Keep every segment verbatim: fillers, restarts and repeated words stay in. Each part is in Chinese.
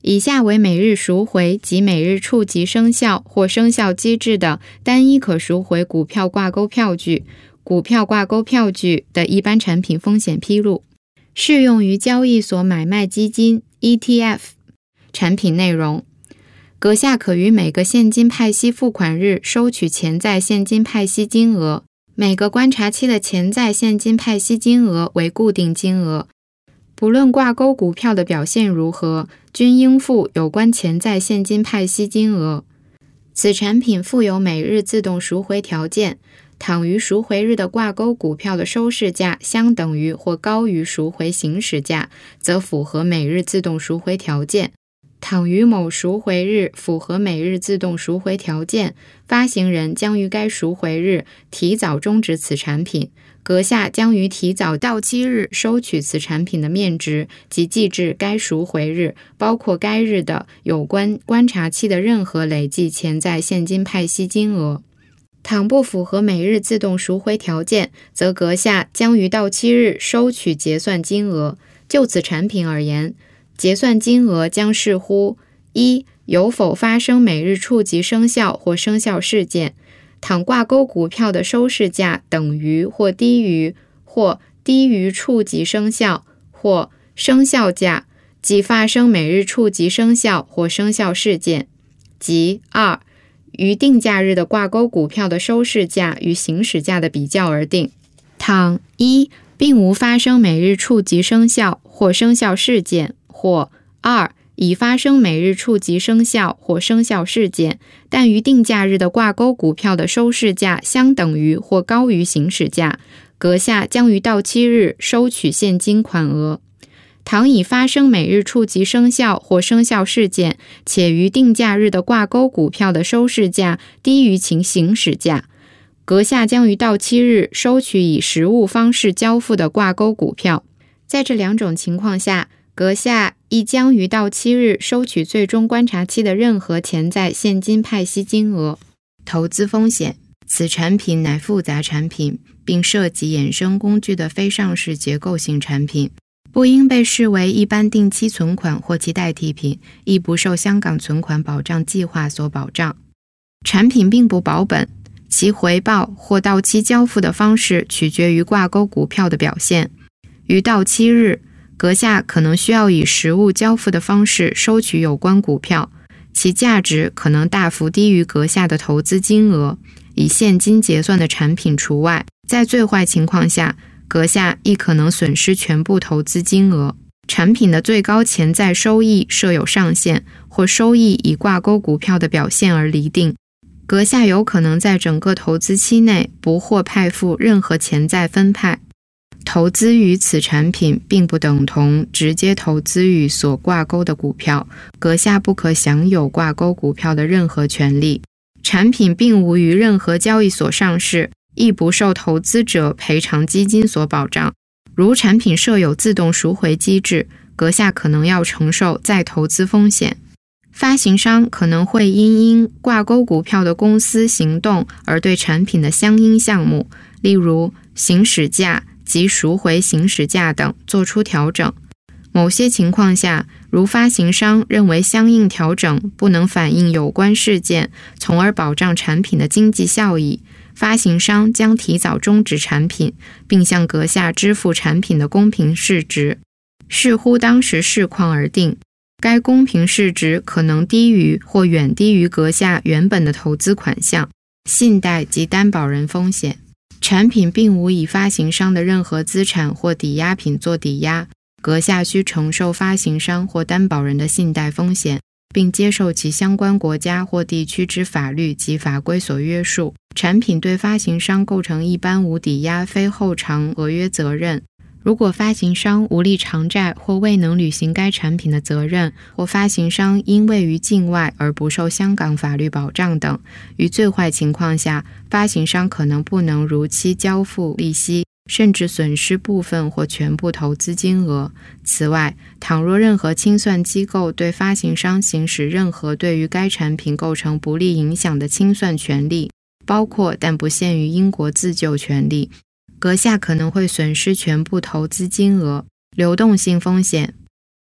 以下为每日赎回及每日触及生效或生效机制的单一可赎回股票挂钩票据、股票挂钩票据的一般产品风险披露，适用于交易所买卖基金 E T F。 产品内容：阁下可于每个现金派息付款日收取潜在现金派息金额，每个观察期的潜在现金派息金额为固定金额，不论挂钩股票的表现如何，均应付有关潜在现金派息金额。此产品附有每日自动赎回条件，倘于赎回日的挂钩股票的收市价相等于或高于赎回行使价，则符合每日自动赎回条件。倘于某赎回日符合每日自动赎回条件，发行人将于该赎回日提早终止此产品，阁下将于提早到期日收取此产品的面值及计至该赎回日，包括该日的有关观察期的任何累计潜在现金派息金额。倘不符合每日自动赎回条件，则阁下将于到期日收取结算金额。就此产品而言，结算金额将视乎一有否发生每日触及生效或生效事件，倘挂钩股票的收市价等于或低于或低于触及生效或生效价，即发生每日触及生效或生效事件，即二于定价日的挂钩股票的收市价与行使价的比较而定。倘一并无发生每日触及生效或生效事件，或二已发生每日触及生效或生效事件，但于定价日的挂钩股票的收市价相等于或高于行使价，阁下将于到期日收取现金款额。倘已发生每日触及生效或生效事件，且于定价日的挂钩股票的收市价低于其行使价，阁下将于到期日收取以实物方式交付的挂钩股票。在这两种情况下，阁下亦将于到期日收取最终观察期的任何潜在现金派息金额。投资风险：此产品乃复杂产品，并涉及衍生工具的非上市结构性产品，不应被视为一般定期存款或其代替品，亦不受香港存款保障计划所保障。产品并不保本，其回报或到期交付的方式取决于挂钩股票的表现。于到期日，阁下可能需要以实物交付的方式收取有关股票，其价值可能大幅低于阁下的投资金额，以现金结算的产品除外。在最坏情况下，阁下亦可能损失全部投资金额。产品的最高潜在收益设有上限，或收益以挂钩股票的表现而厘定。阁下有可能在整个投资期内不获派付任何潜在分派。投资于此产品并不等同直接投资于所挂钩的股票，阁下不可享有挂钩股票的任何权利。产品并无于任何交易所上市，亦不受投资者赔偿基金所保障。如产品设有自动赎回机制，阁下可能要承受再投资风险。发行商可能会因因挂钩股票的公司行动而对产品的相应项目，例如行使价及赎回行使价等做出调整。某些情况下，如发行商认为相应调整不能反映有关事件，从而保障产品的经济效益，发行商将提早终止产品，并向阁下支付产品的公平市值，视乎当时市况而定。该公平市值可能低于或远低于阁下原本的投资款项。信贷及担保人风险：产品并无以发行商的任何资产或抵押品做抵押，阁下需承受发行商或担保人的信贷风险，并接受其相关国家或地区之法律及法规所约束。产品对发行商构成一般无抵押非后偿违约责任。如果发行商无力偿债或未能履行该产品的责任，或发行商因位于境外而不受香港法律保障等，于最坏情况下，发行商可能不能如期交付利息，甚至损失部分或全部投资金额。此外，倘若任何清算机构对发行商行使任何对于该产品构成不利影响的清算权利，包括但不限于英国自救权利，阁下可能会损失全部投资金额。流动性风险：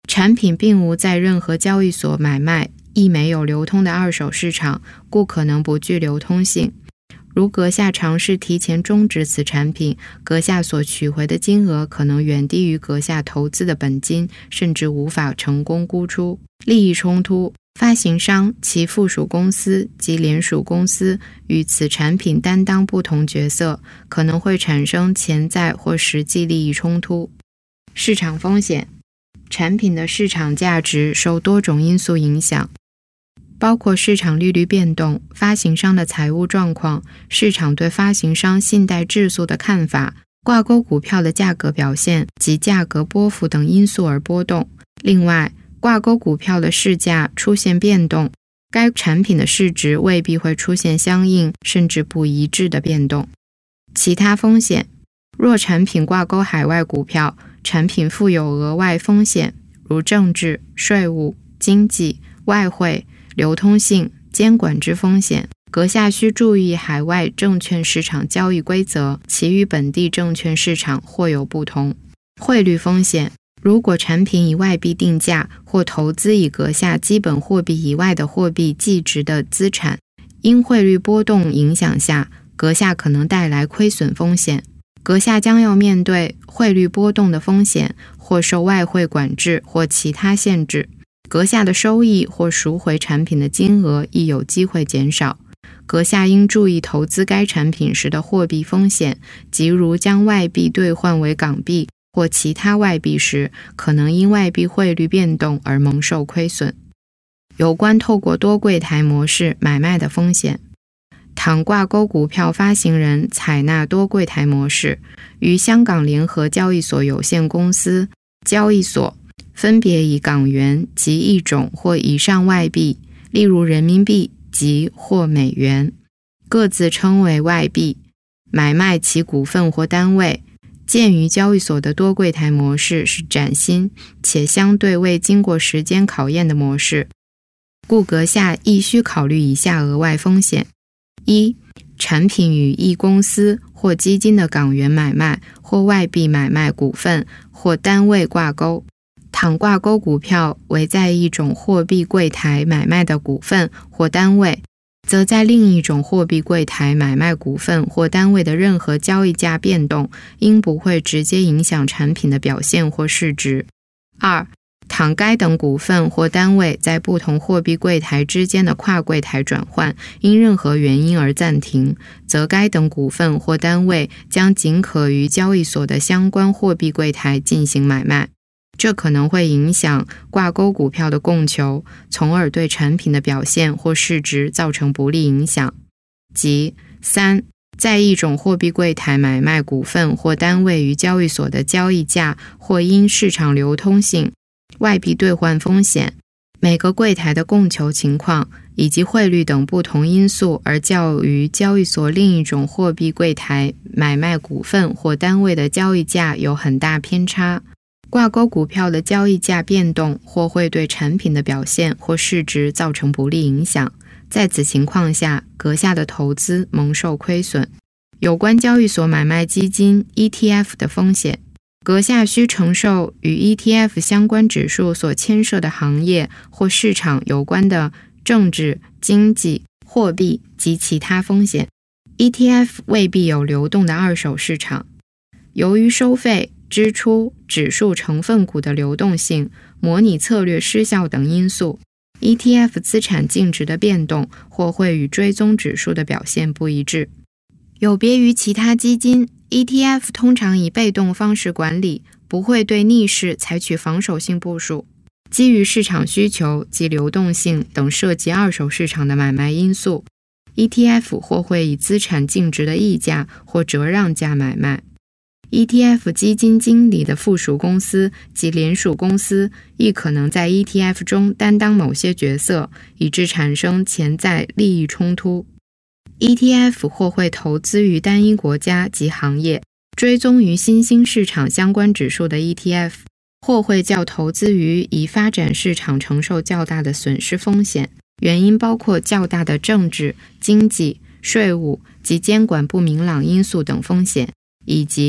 产品并无在任何交易所买卖，亦没有流通的二手市场，故可能不具流通性。如阁下尝试提前终止此产品，阁下所取回的金额可能远低于阁下投资的本金，甚至无法成功估出。利益冲突，发行商、其附属公司及联属公司与此产品担当不同角色，可能会产生潜在或实际利益冲突。市场风险，产品的市场价值受多种因素影响，包括市场利率变动、发行商的财务状况、市场对发行商信贷质素的看法、挂钩股票的价格表现及价格波幅等因素而波动。另外，挂钩股票的市价出现变动，该产品的市值未必会出现相应甚至不一致的变动。其他风险，若产品挂钩海外股票，产品负有额外风险，如政治、税务、经济、外汇、流通性、监管之风险，阁下需注意海外证券市场交易规则，其与本地证券市场或有不同。汇率风险，如果产品以外币定价或投资以阁下基本货币以外的货币计值的资产，因汇率波动影响下，阁下可能带来亏损风险。阁下将要面对汇率波动的风险，或受外汇管制或其他限制。阁下的收益或赎回产品的金额亦有机会减少。阁下应注意投资该产品时的货币风险，即如将外币兑换为港币或其他外币时，可能因外币汇率变动而蒙受亏损。有关透过多柜台模式买卖的风险，倘挂钩股票发行人采纳多柜台模式，与香港联合交易所有限公司、交易所分别以港元及一种或以上外币，例如人民币及或美元，各自称为外币，买卖其股份或单位。鉴于交易所的多柜台模式是崭新且相对未经过时间考验的模式，故阁下亦需考虑以下额外风险：一、产品与一公司或基金的港元买卖或外币买卖股份或单位挂钩，倘挂钩股票为在一种货币柜台买卖的股份或单位，则在另一种货币柜台买卖股份或单位的任何交易价变动，应不会直接影响产品的表现或市值。二、倘该等股份或单位在不同货币柜台之间的跨柜台转换因任何原因而暂停，则该等股份或单位将仅可于交易所的相关货币柜台进行买卖。这可能会影响挂钩股票的供求，从而对产品的表现或市值造成不利影响。即三、在一种货币柜台买卖股份或单位于交易所的交易价或因市场流通性、外币兑换风险、每个柜台的供求情况以及汇率等不同因素而较于交易所另一种货币柜台买卖股份或单位的交易价有很大偏差。挂钩股票的交易价变动或会对产品的表现或市值造成不利影响，在此情况下，阁下的投资蒙受亏损。有关交易所买卖基金 E T F 的风险，阁下需承受与 E T F 相关指数所牵涉的行业或市场有关的政治、经济、货币及其他风险。E T F 未必有流动的二手市场。由于收费、支出、指数成分股的流动性、模拟策略失效等因素， E T F 资产净值的变动或会与追踪指数的表现不一致。有别于其他基金， E T F 通常以被动方式管理，不会对逆势采取防守性部署。基于市场需求及流动性等涉及二手市场的买卖因素， E T F 或会以资产净值的溢价或折让价买卖。E T F 基金经理的附属公司及联属公司亦可能在 E T F 中担当某些角色，以致产生潜在利益冲突。E T F 或会投资于单一国家及行业，追踪于新兴市场相关指数的 E T F， 或会较投资于已发展市场承受较大的损失风险，原因包括较大的政治、经济、税务及监管不明朗因素等风险，以及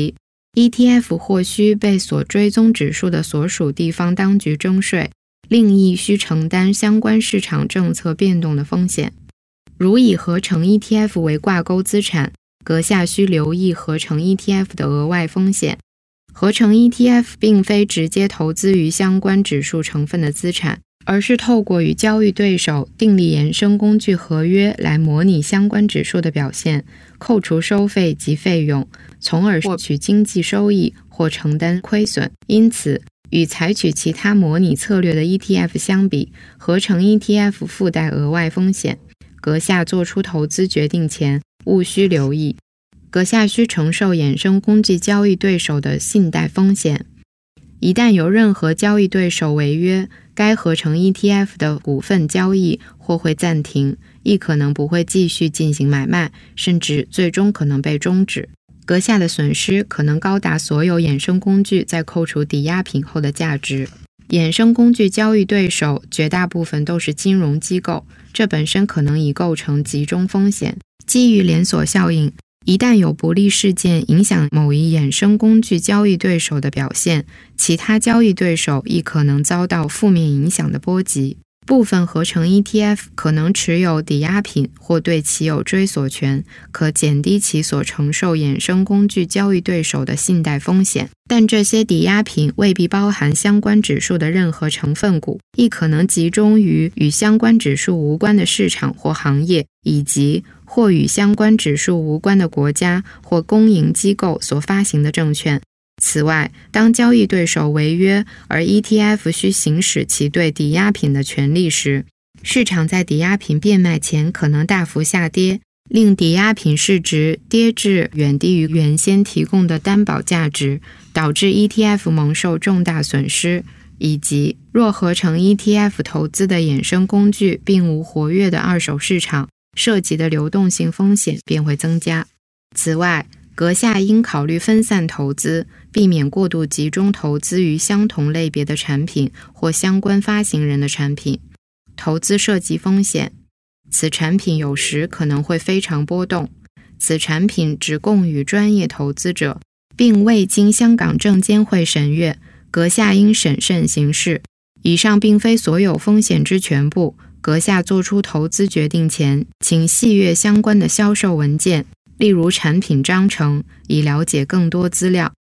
E T F 或需被所追踪指数的所属地方当局征税，另亦需承担相关市场政策变动的风险。如以合成 E T F 为挂钩资产，阁下需留意合成 E T F 的额外风险。合成 E T F 并非直接投资于相关指数成分的资产，而是透过与交易对手订立衍生工具合约来模拟相关指数的表现，扣除收费及费用，从而获取经济收益或承担亏损。因此，与采取其他模拟策略的 E T F 相比，合成 E T F 附带额外风险。阁下做出投资决定前，务需留意。阁下需承受衍生工具交易对手的信贷风险。一旦有任何交易对手违约，该合成 E T F 的股份交易或会暂停，亦可能不会继续进行买卖，甚至最终可能被终止。阁下的损失可能高达所有衍生工具在扣除抵押品后的价值。衍生工具交易对手绝大部分都是金融机构，这本身可能已构成集中风险。基于连锁效应，一旦有不利事件影响某一衍生工具交易对手的表现，其他交易对手亦可能遭到负面影响的波及。部分合成 E T F 可能持有抵押品或对其有追索权，可减低其所承受衍生工具交易对手的信贷风险。但这些抵押品未必包含相关指数的任何成分股，亦可能集中于与相关指数无关的市场或行业，以及或与相关指数无关的国家或公营机构所发行的证券。此外，当交易对手违约，而 E T F 需行使其对抵押品的权利时，市场在抵押品变卖前可能大幅下跌，令抵押品市值跌至远低于原先提供的担保价值，导致 E T F 蒙受重大损失，以及若合成 E T F 投资的衍生工具并无活跃的二手市场，涉及的流动性风险便会增加。此外，阁下应考虑分散投资，避免过度集中投资于相同类别的产品或相关发行人的产品。投资涉及风险，此产品有时可能会非常波动。此产品只供予专业投资者，并未经香港证监会审阅，阁下应审慎行事。以上并非所有风险之全部，阁下做出投资决定前，请细阅相关的销售文件，例如产品章程，以了解更多资料。